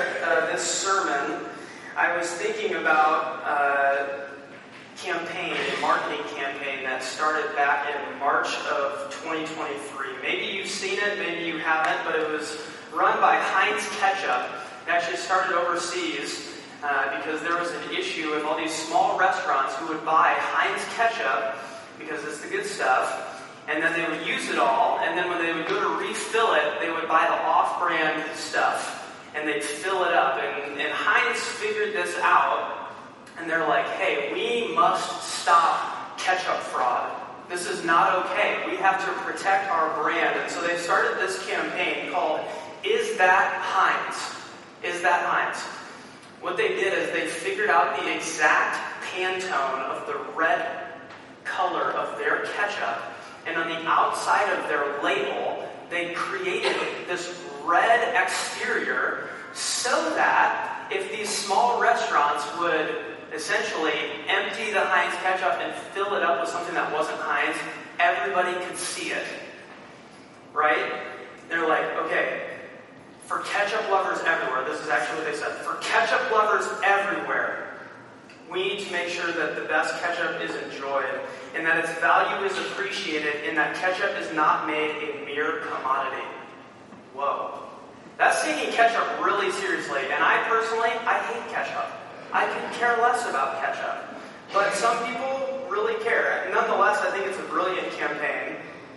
this sermon, I was thinking about a marketing campaign that started back in March of 2023. Maybe you've seen it, maybe you haven't, but it was run by Heinz Ketchup. It actually started overseas because there was an issue with all these small restaurants who would buy Heinz Ketchup because it's the good stuff. And then they would use it all, and then when they would go to refill it, they would buy the off-brand stuff, and they'd fill it up. And Heinz figured this out, and they're like, hey, we must stop ketchup fraud. This is not okay. We have to protect our brand. And so they started this campaign called, Is That Heinz? Is That Heinz? What they did is they figured out the exact Pantone of the red color of their ketchup, and on the outside of their label, they created this red exterior so that if these small restaurants would essentially empty the Heinz ketchup and fill it up with something that wasn't Heinz, everybody could see it. Right? They're like, okay, for ketchup lovers everywhere, this is actually what they said, for ketchup lovers everywhere, we need to make sure that the best ketchup is enjoyed and that its value is appreciated and that ketchup is not made a mere commodity. Whoa. That's taking ketchup really seriously. And I hate ketchup. I could care less about ketchup. But some people really care. And nonetheless, I think it's a brilliant campaign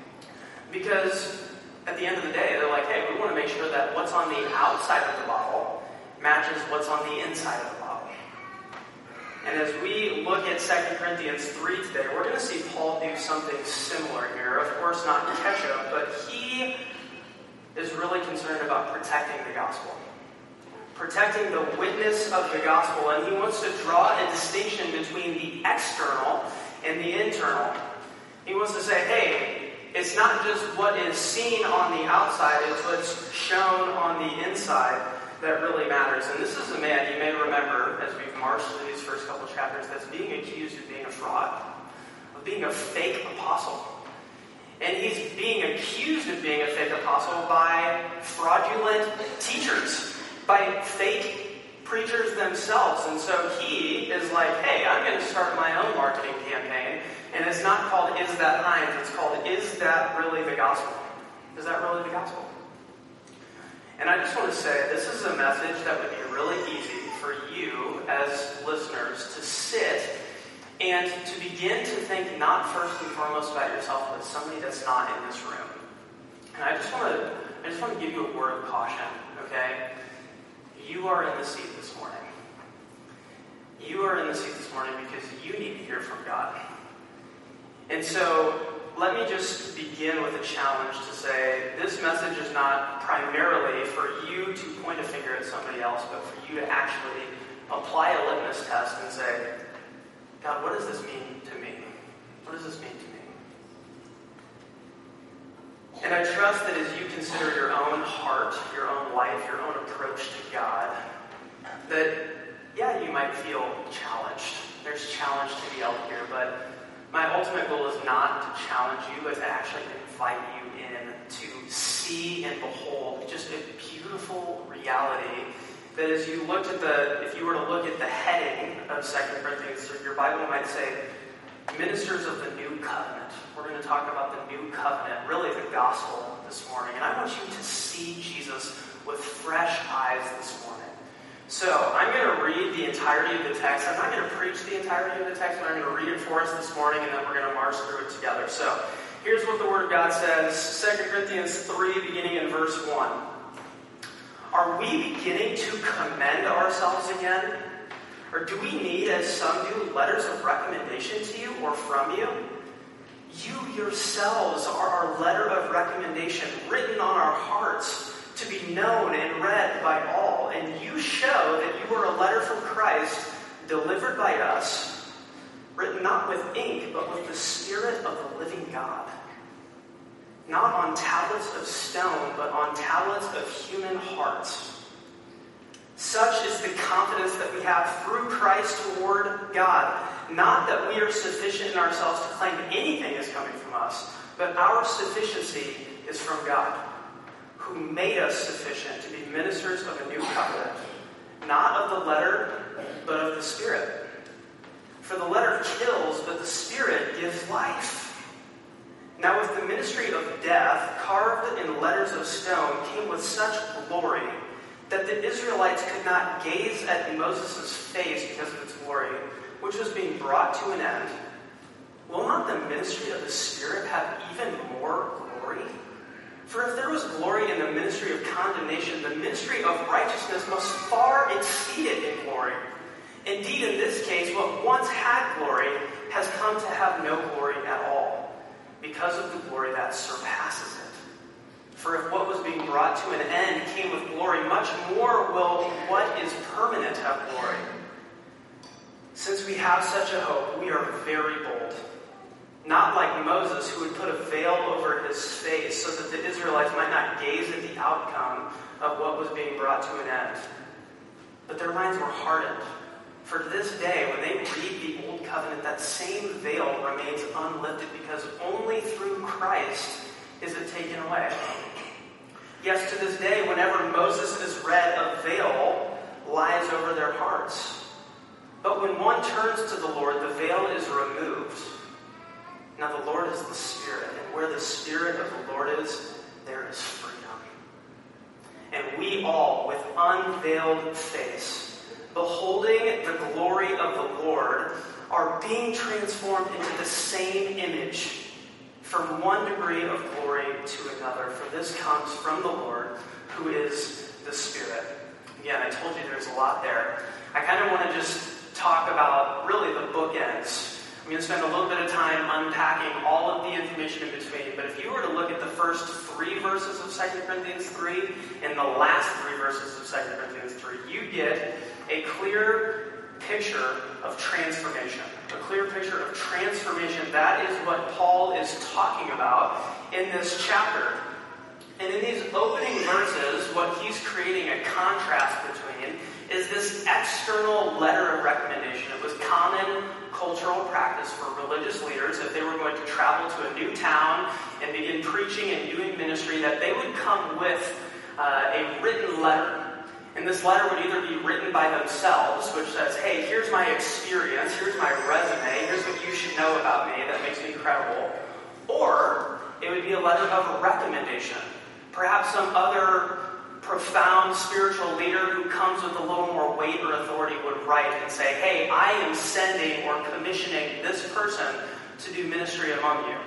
because at the end of the day, they're like, hey, we want to make sure that what's on the outside of the bottle matches what's on the inside of the bottle. And as we look at 2 Corinthians 3 today, we're going to see Paul do something similar here. Of course, not ketchup, but he is really concerned about protecting the gospel. Protecting the witness of the gospel. And he wants to draw a distinction between the external and the internal. He wants to say, hey, it's not just what is seen on the outside, it's what's shown on the inside that really matters. And this is a man, you may remember, as we've marched through these first couple chapters, that's being accused of being a fraud, of being a fake apostle. And he's being accused of being a fake apostle by fraudulent teachers, by fake preachers themselves. And so he is like, hey, I'm going to start my own marketing campaign. And it's not called Is That Heinz? It's called Is That Really the Gospel? Is that really the gospel? And I just want to say, this is a message that would be really easy for you as listeners to sit and to begin to think not first and foremost about yourself, but somebody that's not in this room. And I just want to give you a word of caution, okay? You are in the seat this morning. You are in the seat this morning because you need to hear from God. And so, let me just begin with a challenge to say this message is not primarily for you to point a finger at somebody else, but for you to actually apply a litmus test and say, God, what does this mean to me? What does this mean to me? And I trust that as you consider your own heart, your own life, your own approach to God, that, yeah, you might feel challenged. There's challenge to be out here, but my ultimate goal is not to challenge you, but to actually invite you in to see and behold just a beautiful reality that as you looked at if you were to look at the heading of 2 Corinthians, your Bible might say, Ministers of the New Covenant. We're going to talk about the New Covenant, really the gospel this morning. And I want you to see Jesus with fresh eyes this morning. So, I'm going to read the entirety of the text. I'm not going to preach the entirety of the text, but I'm going to read it for us this morning, and then we're going to march through it together. So, here's what the Word of God says, 2 Corinthians 3, beginning in verse 1. Are we beginning to commend ourselves again? Or do we need, as some do, letters of recommendation to you or from you? You yourselves are our letter of recommendation, written on our hearts, to be known and read by all. And you show that you are a letter from Christ, delivered by us, written not with ink, but with the Spirit of the living God. Not on tablets of stone, but on tablets of human hearts. Such is the confidence that we have through Christ toward God. Not that we are sufficient in ourselves to claim anything is coming from us, but our sufficiency is from God, who made us sufficient to be ministers of a new covenant, not of the letter, but of the Spirit. For the letter kills, but the Spirit gives life. Now if the ministry of death, carved in letters of stone, came with such glory that the Israelites could not gaze at Moses' face because of its glory, which was being brought to an end, will not the ministry of the Spirit have even more glory? For if there was glory in the ministry of condemnation, the ministry of righteousness must far exceed it in glory. Indeed, in this case, what once had glory has come to have no glory at all, because of the glory that surpasses it. For if what was being brought to an end came with glory, much more will what is permanent have glory. Since we have such a hope, we are very bold. Not like Moses, who would put a veil over his face so that the Israelites might not gaze at the outcome of what was being brought to an end. But their minds were hardened. For to this day, when they read the Old Covenant, that same veil remains unlifted, because only through Christ is it taken away. Yes, to this day, whenever Moses is read, a veil lies over their hearts. But when one turns to the Lord, the veil is removed. Now the Lord is the Spirit, and where the Spirit of the Lord is, there is freedom. And we all, with unveiled face, beholding the glory of the Lord, are being transformed into the same image, from one degree of glory to another. For this comes from the Lord, who is the Spirit. Again, I told you there's a lot there. I kind of want to just talk about, really, the bookends. I'm going to spend a little bit of time unpacking all of the information in between, but if you were to look at the first 3 verses of 2 Corinthians 3 and the last 3 verses of 2 Corinthians 3, you get a clear picture of transformation. A clear picture of transformation. That is what Paul is talking about in this chapter. And in these opening verses, what he's creating a contrast between is this external letter of recommendation. It was common cultural practice for religious leaders, if they were going to travel to a new town and begin preaching and doing ministry, that they would come with a written letter. And this letter would either be written by themselves, which says, hey, here's my experience, here's my resume, here's what you should know about me that makes me credible. Or it would be a letter of recommendation. Perhaps some other profound spiritual leader who comes with a little more weight or authority would write and say, hey, I am sending or commissioning this person to do ministry among you.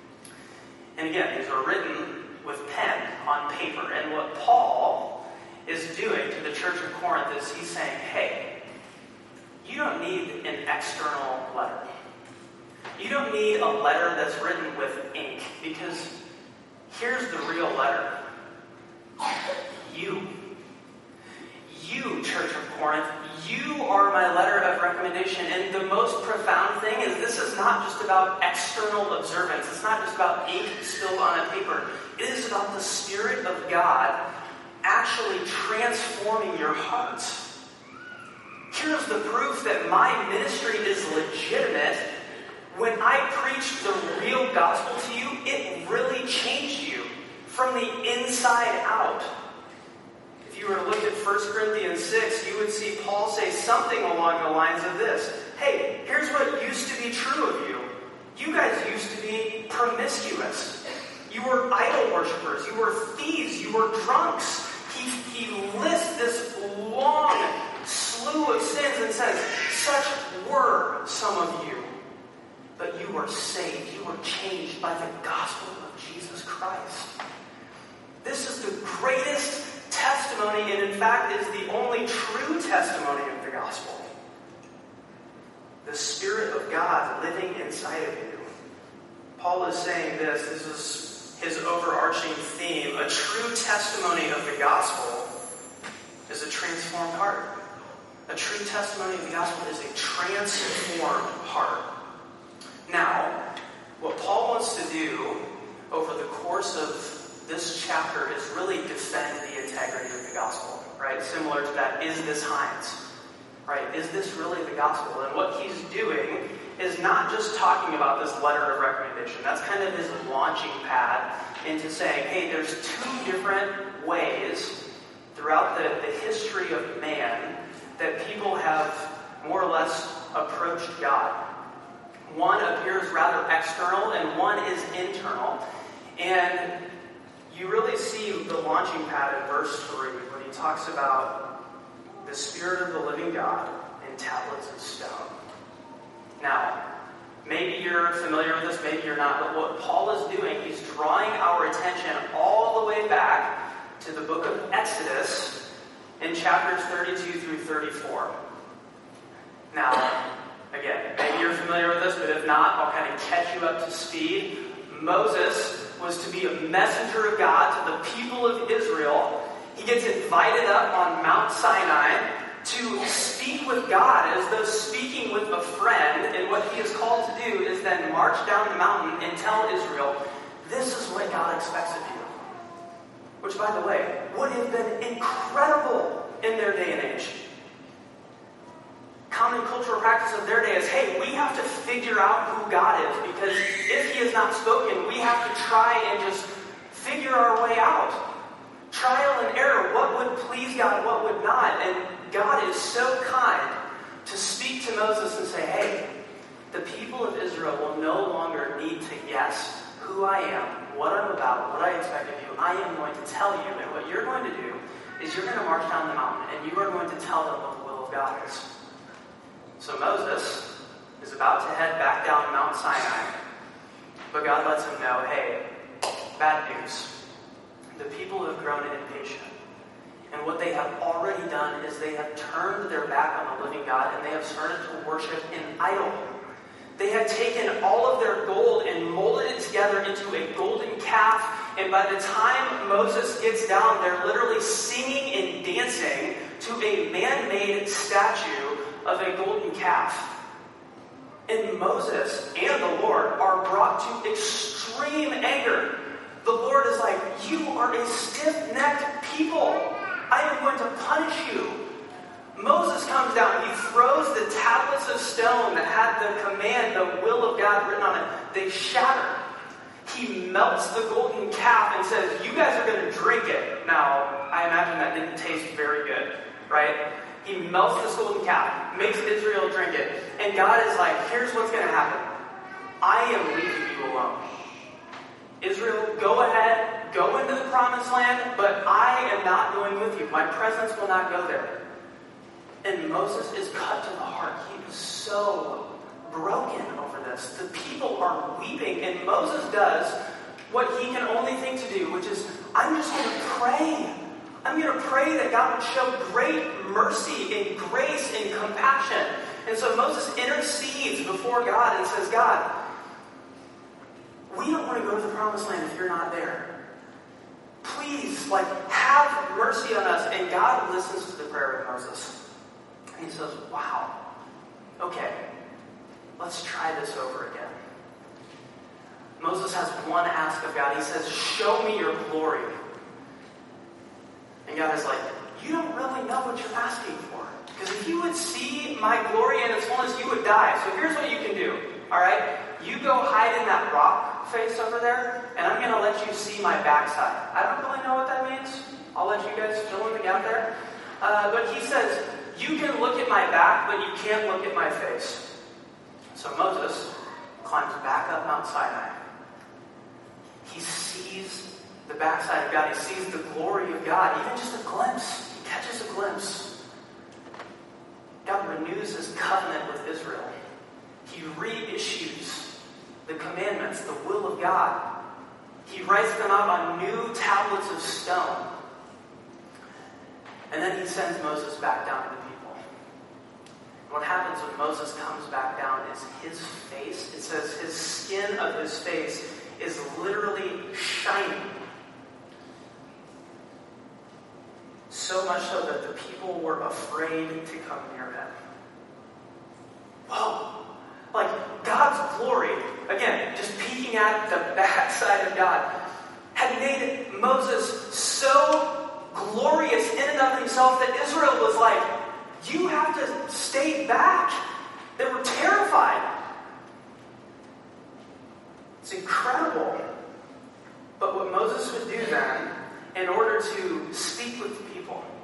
And again, these are written with pen on paper. And what Paul is doing to the church of Corinth is he's saying, hey, you don't need an external letter. You don't need a letter that's written with ink, because here's the real letter. You, Church of Corinth, you are my letter of recommendation. And the most profound thing is this is not just about external observance. It's not just about ink spilled on a paper. It is about the Spirit of God actually transforming your hearts. Here's the proof that my ministry is legitimate. When I preached the real gospel to you, it really changed you from the inside out. If you were to look at 1 Corinthians 6, you would see Paul say something along the lines of this. Hey, here's what used to be true of you. You guys used to be promiscuous. You were idol worshippers. You were thieves. You were drunks. He lists this long slew of sins and says, such were some of you. But you were saved. You were changed by the gospel of Jesus Christ. This is the greatest testimony, and in fact is the only true testimony of the gospel. The Spirit of God living inside of you. Paul is saying this is his overarching theme. A true testimony of the gospel is a transformed heart. A true testimony of the gospel is a transformed heart. Now, what Paul wants to do over the course of this chapter is really defend the integrity of the gospel, right? Similar to that, is this Heinz? Right? Is this really the gospel? And what he's doing is not just talking about this letter of recommendation. That's kind of his launching pad into saying, hey, there's 2 different ways throughout the history of man that people have more or less approached God. One appears rather external and one is internal. And you really see the launching pad in verse 3 when he talks about the Spirit of the living God in tablets of stone. Now, maybe you're familiar with this, maybe you're not, but what Paul is doing, he's drawing our attention all the way back to the book of Exodus in chapters 32 through 34. Now, again, maybe you're familiar with this, but if not, I'll kind of catch you up to speed. Moses was to be a messenger of God to the people of Israel. He gets invited up on Mount Sinai to speak with God as though speaking with a friend, and what he is called to do is then march down the mountain and tell Israel, this is what God expects of you. Which, by the way, would have been incredible in their day and age. Common cultural practice of their day is, hey, we have to figure out who God is, because if he has not spoken, we have to try and just figure our way out. Trial and error, what would please God, what would not. And God is so kind to speak to Moses and say, hey, the people of Israel will no longer need to guess who I am, what I'm about, what I expect of you. I am going to tell you, and what you're going to do is you're going to march down the mountain, and you are going to tell them what the will of God is. So Moses is about to head back down Mount Sinai, but God lets him know, hey, bad news. The people have grown impatient. And what they have already done is they have turned their back on the living God, and they have started to worship an idol. They have taken all of their gold and molded it together into a golden calf, and by the time Moses gets down, they're literally singing and dancing to a man-made statue of a golden calf. And Moses and the Lord are brought to extreme anger. The Lord is like, you are a stiff-necked people. I am going to punish you. Moses comes down. He throws the tablets of stone that had the command, the will of God written on it. They shatter. He melts the golden calf and says, you guys are going to drink it. Now, I imagine that didn't taste very good, right? He melts this golden calf, makes Israel drink it. And God is like, here's what's going to happen. I am leaving you alone. Israel, go ahead, go into the promised land, but I am not going with you. My presence will not go there. And Moses is cut to the heart. He is so broken over this. The people are weeping, and Moses does what he can only think to do, which is, I'm just going to pray. I'm going to pray that God would show great mercy and grace and compassion. And so Moses intercedes before God and says, God, we don't want to go to the promised land if you're not there. Please, have mercy on us. And God listens to the prayer of Moses. And he says, wow, okay, let's try this over again. Moses has one ask of God. He says, show me your glory. And God is like, you don't really know what you're asking for. Because if you would see my glory in its fullness, you would die. So here's what you can do, all right? You go hide in that rock face over there, and I'm going to let you see my backside. I don't really know what that means. I'll let you guys fill in the gap there. But he says, you can look at my back, but you can't look at my face. So Moses climbs back up Mount Sinai. He sees the backside of God. He sees the glory of God. Even just a glimpse. He catches a glimpse. God renews his covenant with Israel. He reissues the commandments, the will of God. He writes them out on new tablets of stone. And then he sends Moses back down to the people. What happens when Moses comes back down is his face, it says his skin of his face is literally shining. So much so that the people were afraid to come near him. Whoa! God's glory, again, just peeking at the backside of God, had made Moses so glorious in and of himself that Israel was like, you have to stay back. They were terrified. It's incredible. But what Moses would do then, in order to speak with the people,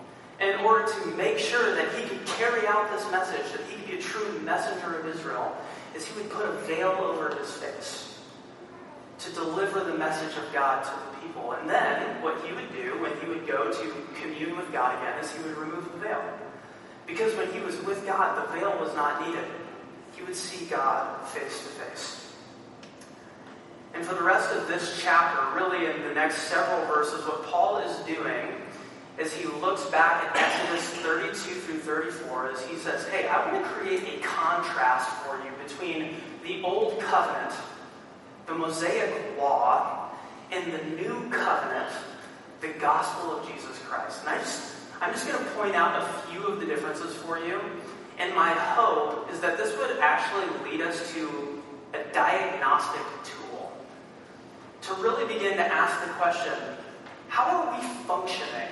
order to make sure that he could carry out this message, that he could be a true messenger of Israel, is he would put a veil over his face to deliver the message of God to the people. And then what he would do when he would go to commune with God again is he would remove the veil. Because when he was with God, the veil was not needed. He would see God face to face. And for the rest of this chapter, really in the next several verses, what Paul is doing is he looks back at Exodus 32 through 34 as he says, hey, I want to create a contrast for you between the old covenant, the Mosaic law, and the new covenant, the gospel of Jesus Christ. And I'm just going to point out a few of the differences for you. And my hope is that this would actually lead us to a diagnostic tool to really begin to ask the question, how are we functioning?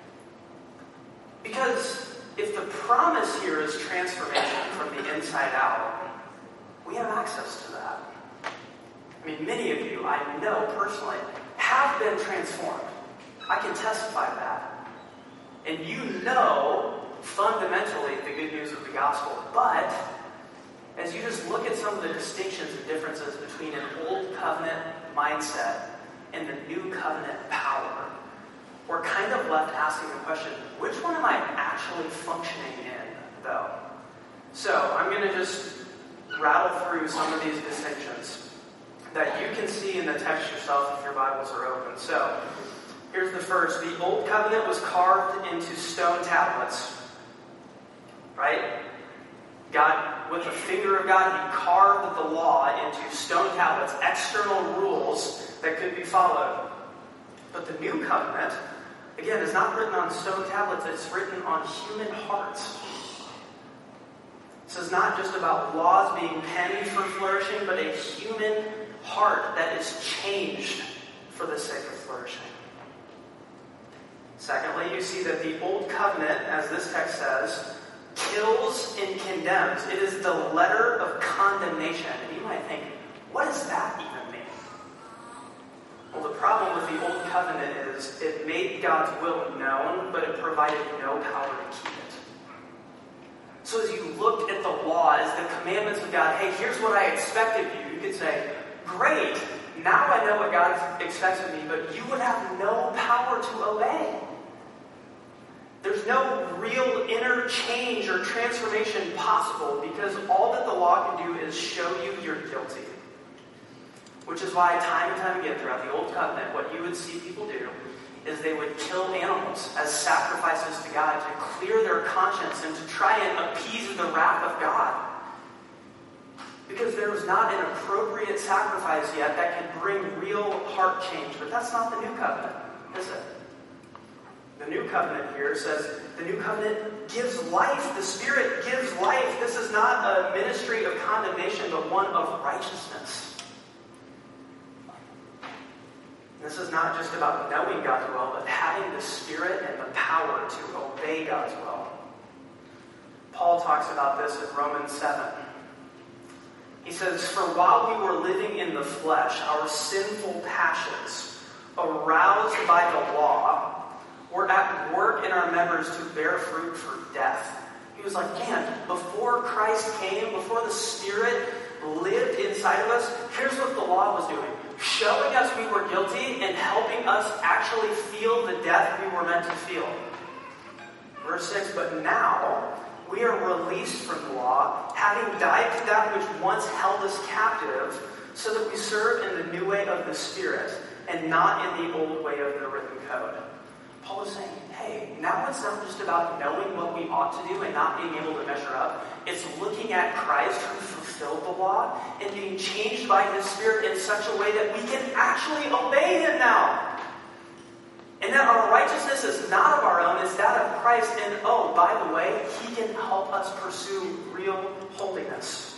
Because if the promise here is transformation from the inside out, we have access to that. I mean, many of you, I know personally, have been transformed. I can testify that. And you know fundamentally the good news of the gospel. But as you just look at some of the distinctions and differences between an old covenant mindset and the new covenant power, we're kind of left asking the question, which one am I actually functioning in, though? So I'm going to just rattle through some of these distinctions that you can see in the text yourself if your Bibles are open. So here's the first. The old covenant was carved into stone tablets. Right? God, with the finger of God, he carved the law into stone tablets, external rules that could be followed. But the new covenant, again, is not written on stone tablets, it's written on human hearts. This is not just about laws being penned for flourishing, but a human heart that is changed for the sake of flourishing. Secondly, you see that the old covenant, as this text says, kills and condemns. It is the letter of condemnation. And you might think, what does that even mean? Well, the problem with the old covenant is it made God's will known, but it provided no power to keep it. So as you looked at the law, as the commandments of God, hey, here's what I expect of you, you could say, great, now I know what God expects of me, but you would have no power to obey. There's no real inner change or transformation possible because all that the law can do is show you you're guilty. Which is why time and time again throughout the Old Covenant, what you would see people do is they would kill animals as sacrifices to God to clear their conscience and to try and appease the wrath of God. Because there was not an appropriate sacrifice yet that could bring real heart change. But that's not the new covenant, is it? The new covenant here says the new covenant gives life. The Spirit gives life. This is not a ministry of condemnation, but one of righteousness. This is not just about knowing God's will, but having the Spirit and the power to obey God's will. Paul talks about this in Romans 7. He says, "For while we were living in the flesh, our sinful passions, aroused by the law, were at work in our members to bear fruit for death." He was like, man, before Christ came, before the Spirit lived inside of us, here's what the law was doing. Showing us we were guilty and helping us actually feel the death we were meant to feel. Verse 6, "But now we are released from the law, having died to that which once held us captive, so that we serve in the new way of the Spirit and not in the old way of the written code." Paul is saying, hey, now it's not just about knowing what we ought to do and not being able to measure up. It's looking at Christ who fulfilled the law and being changed by His Spirit in such a way that we can actually obey Him now. And that our righteousness is not of our own, it's that of Christ. And oh, by the way, He can help us pursue real holiness.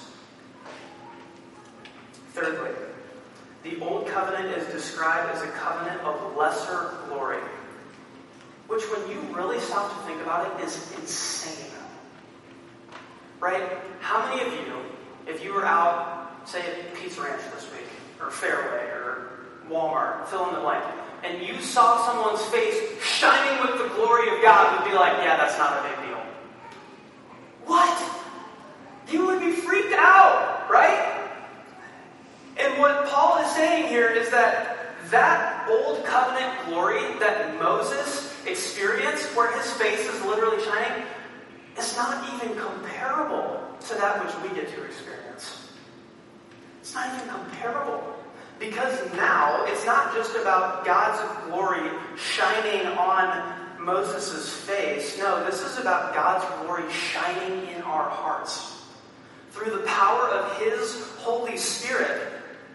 Thirdly, the Old Covenant is described as a covenant of lesser glory. Which, when you really stop to think about it, is insane. Right? How many of you, if you were out, say at Pizza Ranch this week, or Fairway, or Walmart, fill in the blank, and you saw someone's face shining with the glory of God, would be like, yeah, that's not a big deal. What? You would be freaked out, right? And what Paul is saying here is that old covenant glory that Moses experienced, where his face is literally shining, is not even comparable to that which we get to experience. It's not even comparable. Because now, it's not just about God's glory shining on Moses' face. No, this is about God's glory shining in our hearts. Through the power of His Holy Spirit,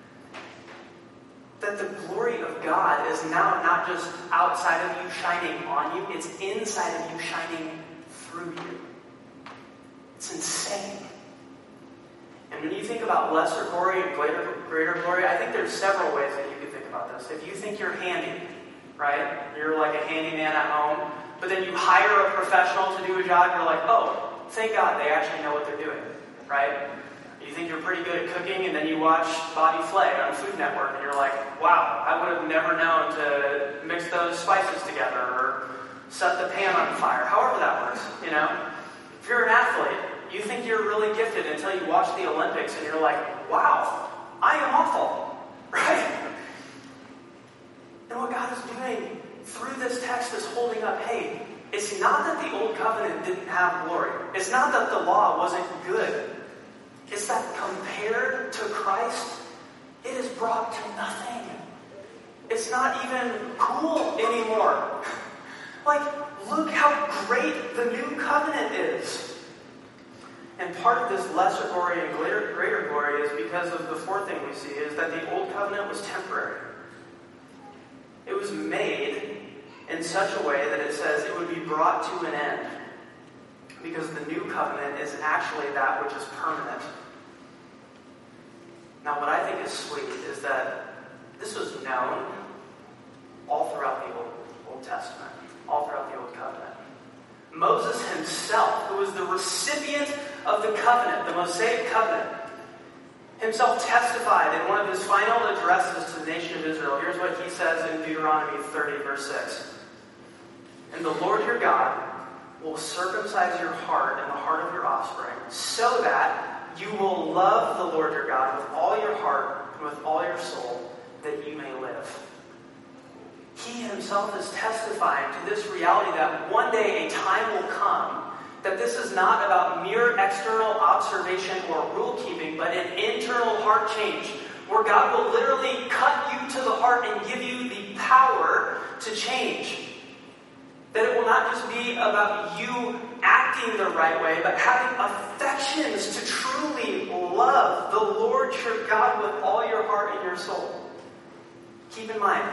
that the glory of God is now not just outside of you shining on you, it's inside of you shining through you. It's insane. And when you think about lesser glory and greater glory, I think there's several ways that you could think about this. If you think you're handy, right? You're like a handyman at home, but then you hire a professional to do a job, you're like, oh, thank God they actually know what they're doing, right? You think you're pretty good at cooking, and then you watch Bobby Flay on Food Network, and you're like, wow, I would have never known to mix those spices together or set the pan on fire, however that works, you know? If you're an athlete, you think you're really gifted until you watch the Olympics, and you're like, wow, I am awful, right? And what God is doing through this text is holding up, hey, it's not that the old covenant didn't have glory. It's not that the law wasn't good. It's that compared to Christ, it is brought to nothing. It's not even cool anymore. Like, look how great the new covenant is. And part of this lesser glory and greater glory is because of the fourth thing we see, is that the old covenant was temporary. It was made in such a way that it says it would be brought to an end. Because the new covenant is actually that which is permanent. Now, what I think is sweet is that this was known all throughout the Old Testament, all throughout the Old Covenant. Moses himself, who was the recipient of the covenant, the Mosaic covenant, himself testified in one of his final addresses to the nation of Israel. Here's what he says in Deuteronomy 30, verse 6. And the Lord your God will circumcise your heart and the heart of your offspring, so that you will love the Lord your God with all your heart and with all your soul, that you may live. He himself is testifying to this reality that one day a time will come that this is not about mere external observation or rule keeping, but an internal heart change, where God will literally cut you to the heart and give you the power to change. That it will not just be about you acting the right way, but having affections to truly love the Lord your God with all your heart and your soul. Keep in mind,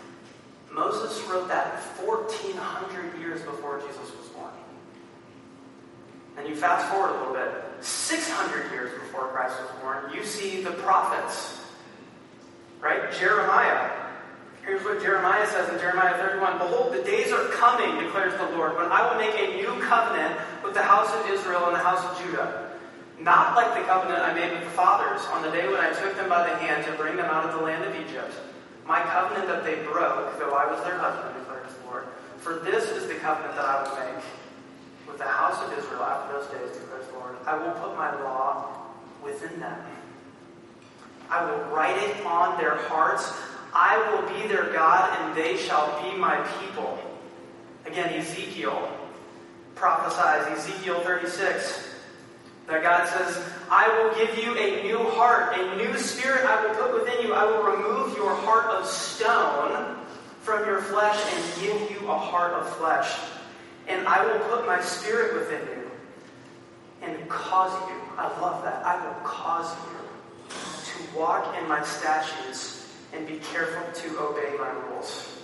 Moses wrote that 1,400 years before Jesus was born. And you fast forward a little bit, 600 years before Christ was born, you see the prophets, right? Jeremiah. Here's what Jeremiah says in Jeremiah 31. Behold, the days are coming, declares the Lord, when I will make a new covenant with the house of Israel and the house of Judah. Not like the covenant I made with the fathers on the day when I took them by the hand to bring them out of the land of Egypt. My covenant that they broke, though I was their husband, declares the Lord. For this is the covenant that I will make with the house of Israel after those days, declares the Lord. I will put my law within them. I will write it on their hearts. I will be their God, and they shall be my people. Again, Ezekiel prophesies, Ezekiel 36, that God says, I will give you a new heart, a new spirit I will put within you. I will remove your heart of stone from your flesh and give you a heart of flesh. And I will put my spirit within you and cause you, I love that, I will cause you to walk in my statutes and be careful to obey my rules.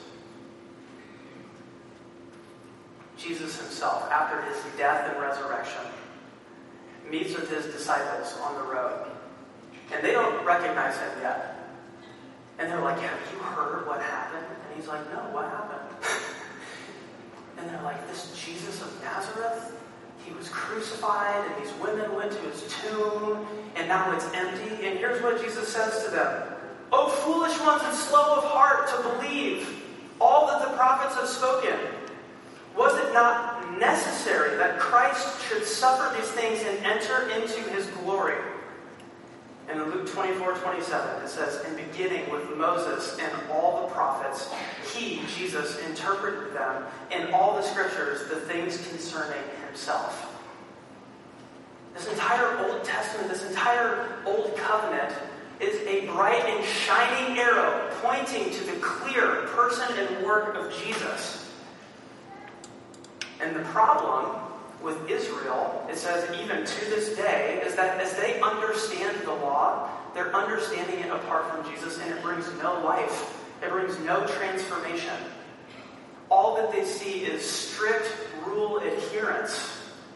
Jesus himself, after his death and resurrection, meets with his disciples on the road. And they don't recognize him yet. And they're like, have you heard what happened? And he's like, no, what happened? And they're like, this Jesus of Nazareth, he was crucified, and these women went to his tomb, and now it's empty. And here's what Jesus says to them. O foolish ones and slow of heart to believe All that the prophets have spoken. Was it not necessary that Christ should suffer these things and enter into his glory? And in Luke 24:27, it says, "And beginning with Moses and all the prophets, he, Jesus, interpreted them in all the scriptures, the things concerning himself." This entire Old Testament, this entire Old Covenant is a bright and shining arrow pointing to the clear person and work of Jesus. And the problem with Israel, it says even to this day, is that as they understand the law, they're understanding it apart from Jesus, and it brings no life. It brings no transformation. All that they see is strict rule adherence.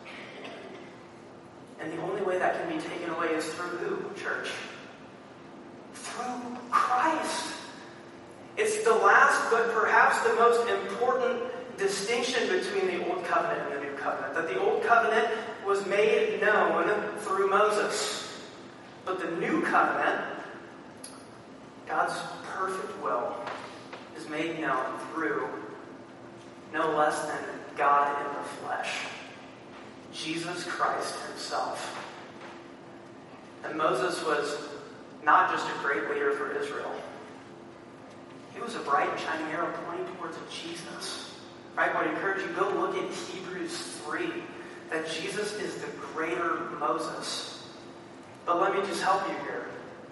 And the only way that can be taken away is through who, church? Through Christ. It's the last, but perhaps the most important distinction between the Old Covenant and the New Covenant. That the Old Covenant was made known through Moses. But the New Covenant, God's perfect will, is made known through no less than God in the flesh, Jesus Christ himself. And Moses was not just a great leader for Israel. He was a bright and shining arrow pointing towards Jesus. Right? I would encourage you, go look at Hebrews 3, that Jesus is the greater Moses. But let me just help you here.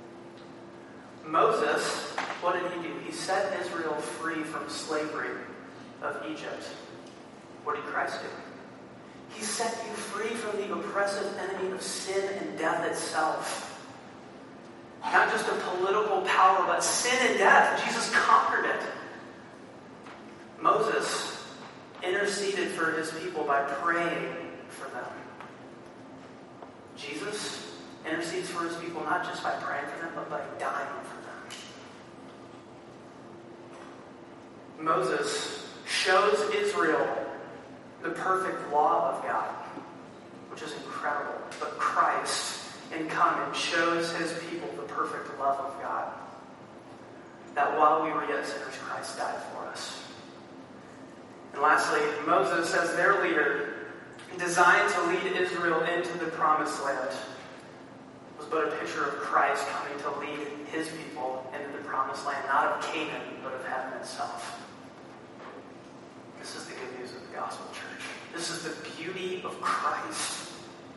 Moses, what did he do? He set Israel free from slavery of Egypt. What did Christ do? He set you free from the oppressive enemy of sin and death itself. Not just a political power, but sin and death. Jesus conquered it. Moses interceded for his people by praying for them. Jesus intercedes for his people not just by praying for them, but by dying for them. Moses shows Israel the perfect law of God, which is incredible. But Christ, in coming, shows his people the perfect love of God. That while we were yet sinners, Christ died for us. And lastly, Moses, as their leader, designed to lead Israel into the promised land, was but a picture of Christ coming to lead his people into the promised land, not of Canaan, but of heaven itself. This is the good news of the gospel, church. This is the beauty of Christ.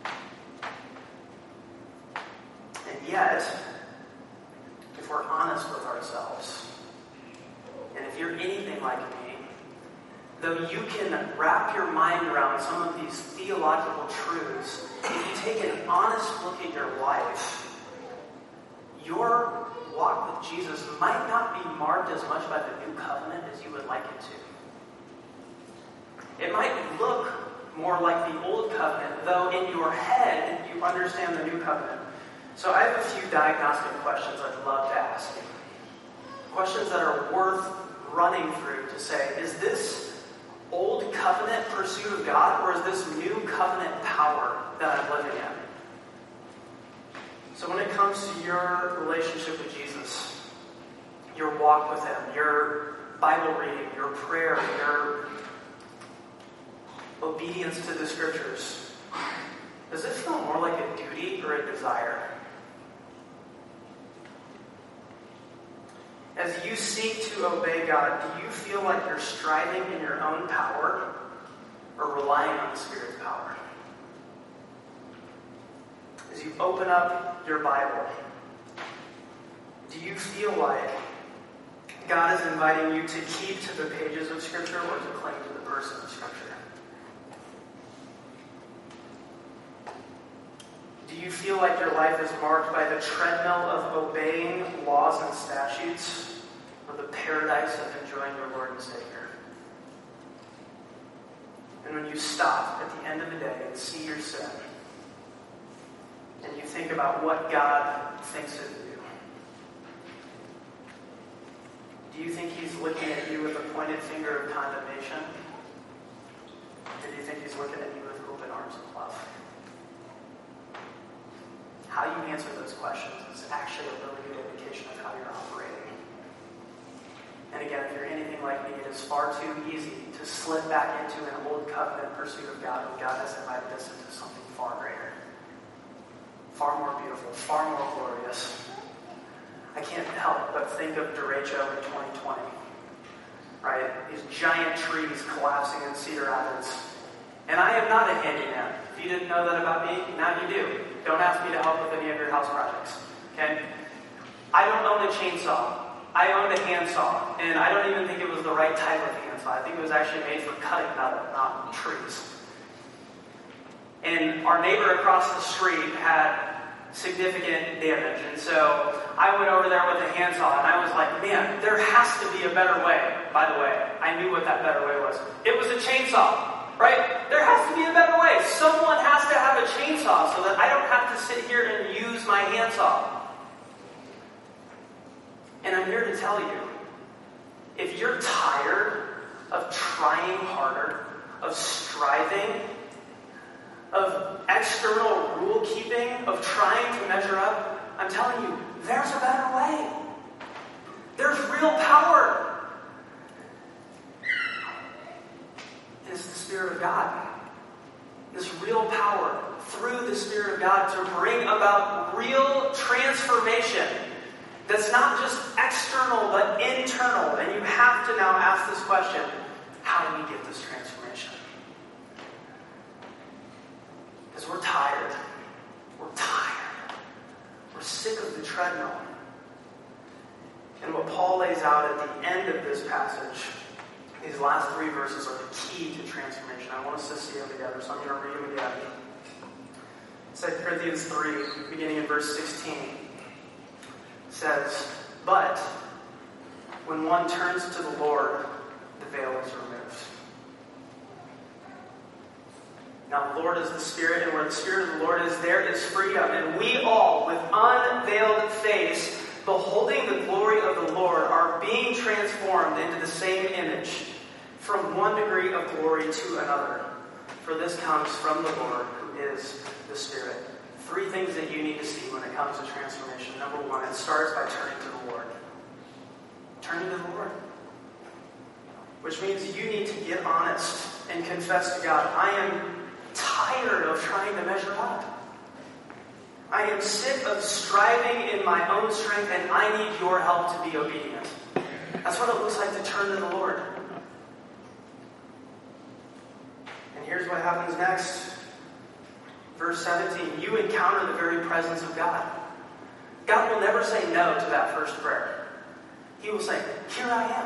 And yet, if we're honest with ourselves, and if you're anything like me, though you can wrap your mind around some of these theological truths, if you take an honest look at your life, your walk with Jesus might not be marked as much by the new covenant as you would like it to. It might look more like the old covenant, though in your head you understand the new covenant. So I have a few diagnostic questions I'd love to ask you. Questions that are worth running through to say, is this old covenant pursuit of God, or is this new covenant power that I'm living in? So when it comes to your relationship with Jesus, your walk with him, your Bible reading, your prayer, your obedience to the scriptures, does it feel more like a duty or a desire? As you seek to obey God, do you feel like you're striving in your own power or relying on the Spirit's power? As you open up your Bible, do you feel like God is inviting you to keep to the pages of Scripture or to cling to the person of Scripture? Do you feel like your life is marked by the treadmill of obeying laws and statutes, or the paradise of enjoying your Lord and Savior? And when you stop at the end of the day and see your sin, and you think about what God thinks of you, do you think he's looking at you with a pointed finger of condemnation? Or do you think he's looking at you with open arms of love? How you answer those questions is actually a really good indication of how you're operating. And again, if you're anything like me, it is far too easy to slip back into an old covenant pursuit of God when God has invited us into something far greater, far more beautiful, far more glorious. I can't help but think of derecho in 2020, right? These giant trees collapsing in Cedar Rapids. And I am not a handyman. If you didn't know that about me, now you do. Don't ask me to help with any of your house projects, okay? I don't own a chainsaw. I owned a handsaw, and I don't even think it was the right type of handsaw. I think it was actually made for cutting metal, not trees. And our neighbor across the street had significant damage, and so I went over there with a handsaw, and I was like, man, there has to be a better way. By the way, I knew what that better way was. It was a chainsaw, right? There has to be a better way. Someone has to have a chainsaw so that I don't have to sit here and use my handsaw. And I'm here to tell you, if you're tired of trying harder, of striving, of external rule keeping, of trying to measure up, I'm telling you, there's a better way. There's real power. And it's the Spirit of God. This real power through the Spirit of God to bring about real transformation. That's not just external, but internal. And you have to now ask this question, how do we get this transformation? Because we're tired. We're tired. We're sick of the treadmill. And what Paul lays out at the end of this passage, these last 3 verses are the key to transformation. I want us to see them together, so I'm going to read them again. 2 Corinthians 3, beginning in verse 16. Says, but when one turns to the Lord, the veil is removed. Now the Lord is the Spirit, and where the Spirit of the Lord is, there is freedom. And we all, with unveiled face, beholding the glory of the Lord, are being transformed into the same image, from one degree of glory to another. For this comes from the Lord, who is the Spirit. 3 things that you need to see when it comes to transformation. Number 1, it starts by turning to the Lord. Turning to the Lord. Which means you need to get honest and confess to God, I am tired of trying to measure up. I am sick of striving in my own strength, and I need your help to be obedient. That's what it looks like to turn to the Lord. And here's what happens next. Verse 17, you encounter the very presence of God. God will never say no to that first prayer. He will say, here I am.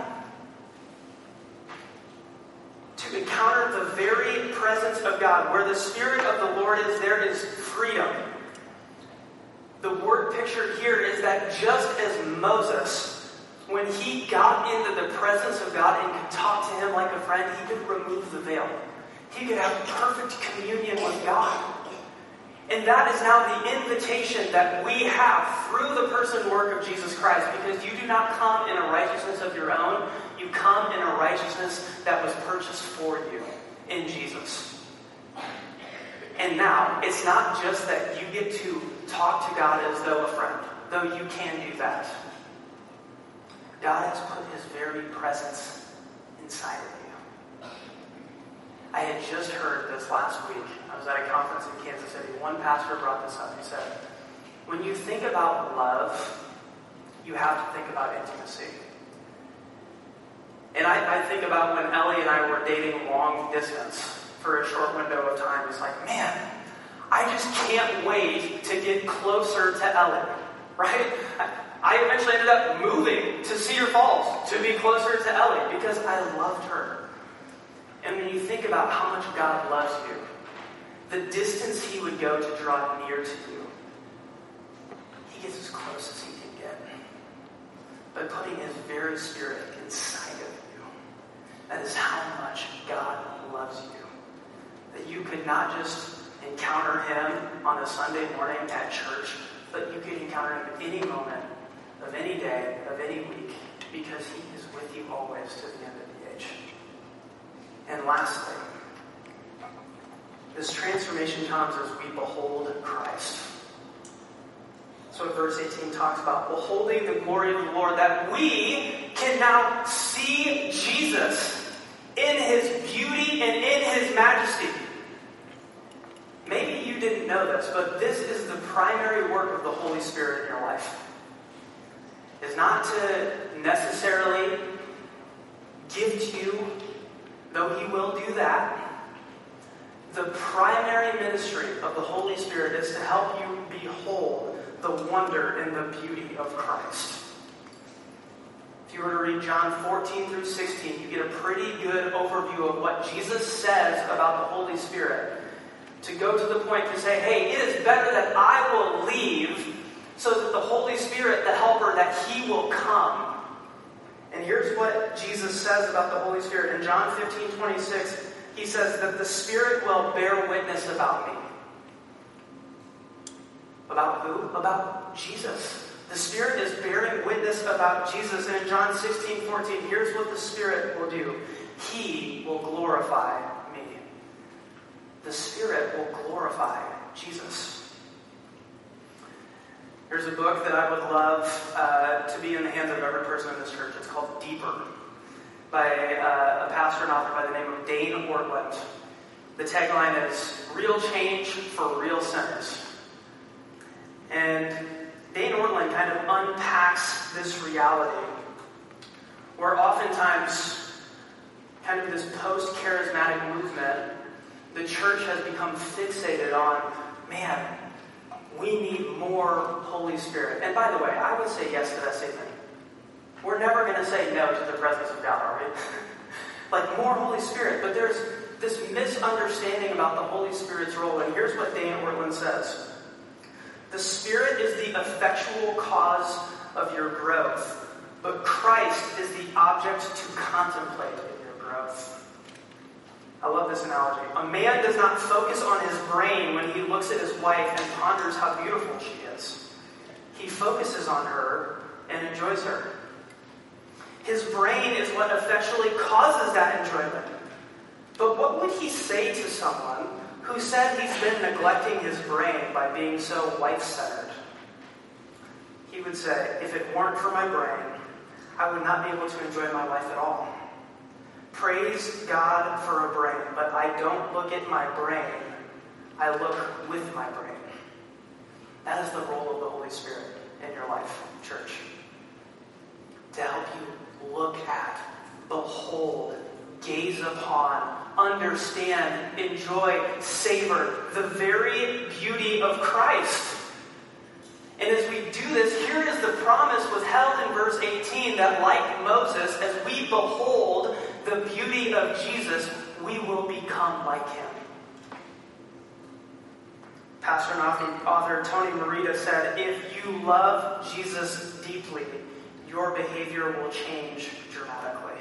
To encounter the very presence of God, where the Spirit of the Lord is, there is freedom. The word pictured here is that just as Moses, when he got into the presence of God and could talk to him like a friend, he could remove the veil. He could have perfect communion with God. And that is now the invitation that we have through the person and work of Jesus Christ, because you do not come in a righteousness of your own. You come in a righteousness that was purchased for you in Jesus. And now, it's not just that you get to talk to God as though a friend, though you can do that. God has put His very presence inside of you. I had just heard this last week. I was at a conference in Kansas City. One pastor brought this up. He said, when you think about love, you have to think about intimacy. And I think about when Ellie and I were dating long distance for a short window of time. It's like, man, I just can't wait to get closer to Ellie, right? I eventually ended up moving to Cedar Falls to be closer to Ellie because I loved her. And when you think about how much God loves you, the distance He would go to draw near to you, He gets as close as He can get by putting His very Spirit inside of you. That is how much God loves you. That you could not just encounter Him on a Sunday morning at church, but you could encounter Him at any moment of any day, of any week, because He is with you always to the end of the age. And lastly, this transformation comes as we behold Christ. So verse 18 talks about beholding the glory of the Lord, that we can now see Jesus in his beauty and in his majesty. Maybe you didn't know this, but this is the primary work of the Holy Spirit in your life. It's not to necessarily gift you, though he will do that. The primary ministry of the Holy Spirit is to help you behold the wonder and the beauty of Christ. If you were to read John 14 through 16, you get a pretty good overview of what Jesus says about the Holy Spirit. To go to the point to say, hey, it is better that I will leave so that the Holy Spirit, the helper, that he will come. And here's what Jesus says about the Holy Spirit. In John 15:26, he says that the Spirit will bear witness about me. About who? About Jesus. The Spirit is bearing witness about Jesus. And in John 16:14, here's what the Spirit will do. He will glorify me. The Spirit will glorify Jesus. There's a book that I would love to be in the hands of every person in this church. It's called Deeper, by a pastor and author by the name of Dane Ortlund. The tagline is, Real Change for Real Sinners. And Dane Ortlund kind of unpacks this reality where oftentimes, kind of this post-charismatic movement, the church has become fixated on, man, we need more Holy Spirit. And by the way, I would say yes to that statement. We're never going to say no to the presence of God, are we? Like, more Holy Spirit. But there's this misunderstanding about the Holy Spirit's role. And here's what Dane Ortlund says. The Spirit is the effectual cause of your growth, but Christ is the object to contemplate in your growth. I love this analogy. A man does not focus on his brain when he looks at his wife and ponders how beautiful she is. He focuses on her and enjoys her. His brain is what effectually causes that enjoyment. But what would he say to someone who said he's been neglecting his brain by being so wife-centered? He would say, if it weren't for my brain, I would not be able to enjoy my life at all. Praise God for a brain, but I don't look at my brain. I look with my brain. That is the role of the Holy Spirit in your life, church. To help you look at, behold, gaze upon, understand, enjoy, savor the very beauty of Christ. And as we do this, here is the promise withheld in verse 18 that like Moses, as we behold the beauty of Jesus, we will become like him. Pastor and author Tony Merida said, if you love Jesus deeply, your behavior will change dramatically.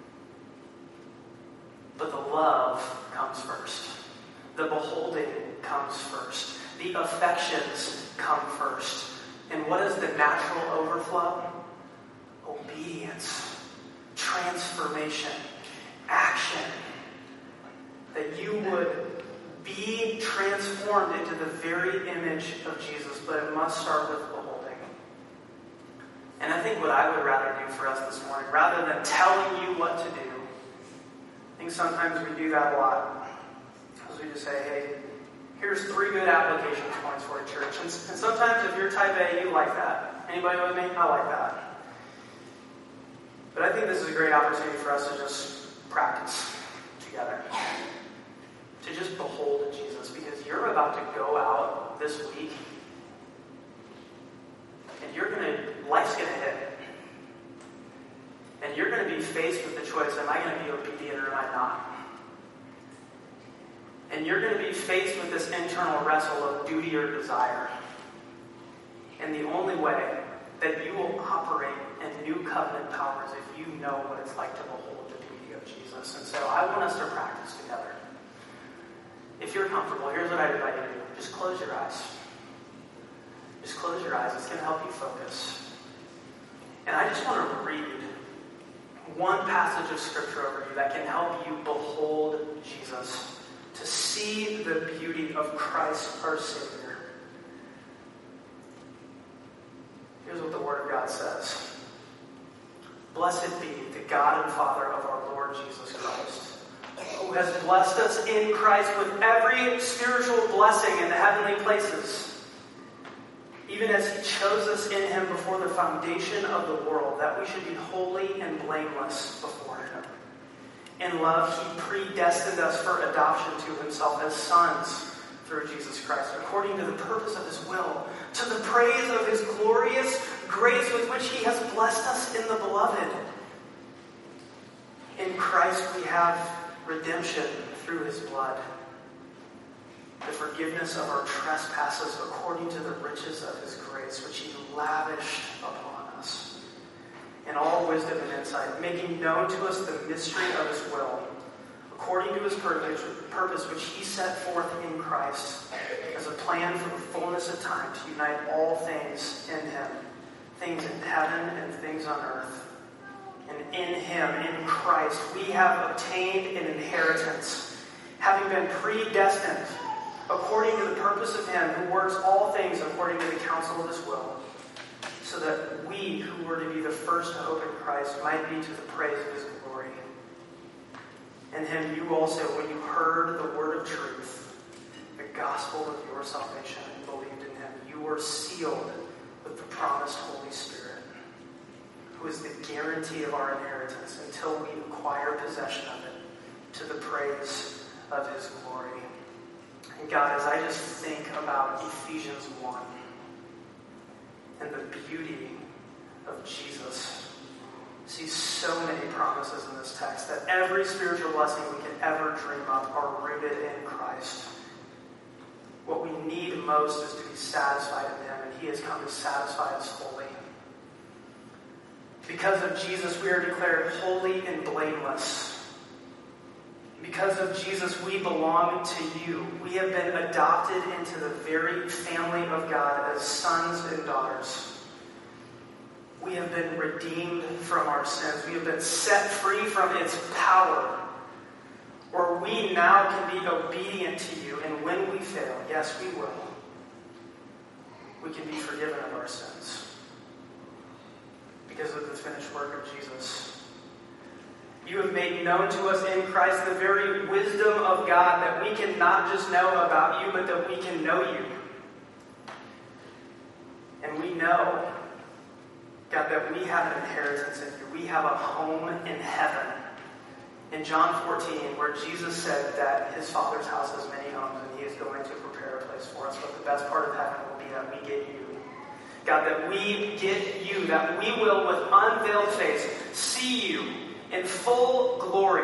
But the love comes first. The beholding comes first. The affections come first. And what is the natural overflow? Obedience, transformation, action. That you would be transformed into the very image of Jesus, but it must start with beholding. And I think what I would rather do for us this morning, rather than telling you what to do, I think sometimes we do that a lot. Because we just say, hey, here's 3 good application points for a church. And sometimes if you're type A, you like that. Anybody with me? I like that. But I think this is a great opportunity for us to just practice together. To just behold Jesus. Because you're about to go out this week and life's going to hit. And you're going to be faced with the choice, am I going to be obedient or am I not? And you're going to be faced with this internal wrestle of duty or desire. And the only way that you will operate in new covenant power is if you know what it's like to behold the beauty of Jesus. And so I want us to practice together. If you're comfortable, here's what I invite you to do. Just close your eyes. Just close your eyes. It's going to help you focus. And I just want to read one passage of scripture over you that can help you behold Jesus. To see the beauty of Christ our Savior. Here's what the Word of God says. Blessed be the God and Father of our Lord Jesus Christ, who has blessed us in Christ with every spiritual blessing in the heavenly places, even as he chose us in him before the foundation of the world, that we should be holy and blameless before him. In love, he predestined us for adoption to himself as sons through Jesus Christ, according to the purpose of his will, to the praise of his glorious grace with which he has blessed us in the beloved. In Christ we have redemption through his blood, the forgiveness of our trespasses according to the riches of his grace, which he lavished upon us in all wisdom and insight, making known to us the mystery of his will, according to his purpose which he set forth in Christ as a plan for the fullness of time to unite all things in him, things in heaven and things on earth. And in him, in Christ, we have obtained an inheritance, having been predestined according to the purpose of him who works all things according to the counsel of his will, so that we who were to be the first to hope in Christ might be to the praise of his glory. In him you also, when you heard the word of truth, the gospel of your salvation, and believed in him, you were sealed with the promised Holy Spirit, who is the guarantee of our inheritance until we acquire possession of it, to the praise of his glory. And God, as I just think about Ephesians 1 and the beauty of Jesus, see so many promises in this text that every spiritual blessing we could ever dream of are rooted in Christ. What we need most is to be satisfied in him, and he has come to satisfy us fully. Because of Jesus, we are declared holy and blameless. Because of Jesus, we belong to you. We have been adopted into the very family of God as sons and daughters. We have been redeemed from our sins. We have been set free from its power, where we now can be obedient to you. And when we fail, yes, we will, we can be forgiven of our sins because of the finished work of Jesus. You have made known to us in Christ the very wisdom of God, that we can not just know about you, but that we can know you. And we know, God, that we have an inheritance in you. We have a home in heaven. In John 14, where Jesus said that his Father's house has many homes and he is going to prepare a place for us, but the best part of heaven will be that we get you. God, that we get you, that we will, with unveiled face, see you in full glory.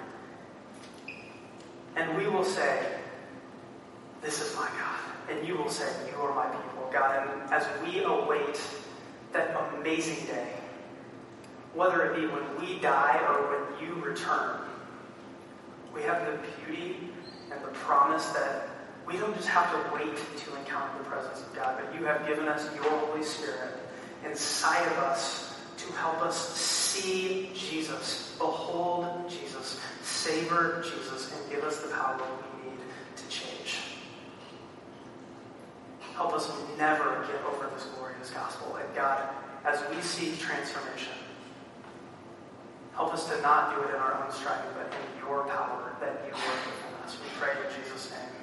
And we will say, this is my God. And you will say, you are my people, God. And as we await that amazing day, whether it be when we die or when you return, we have the beauty and the promise that we don't just have to wait to encounter the presence of God, but you have given us your Holy Spirit inside of us to help us see Jesus, behold Jesus, savor Jesus, and give us the power we need to change. Help us never get over this glorious gospel. And God, as we seek transformation, help us to not do it in our own striving, but in your power that you work within us. We pray in Jesus' name.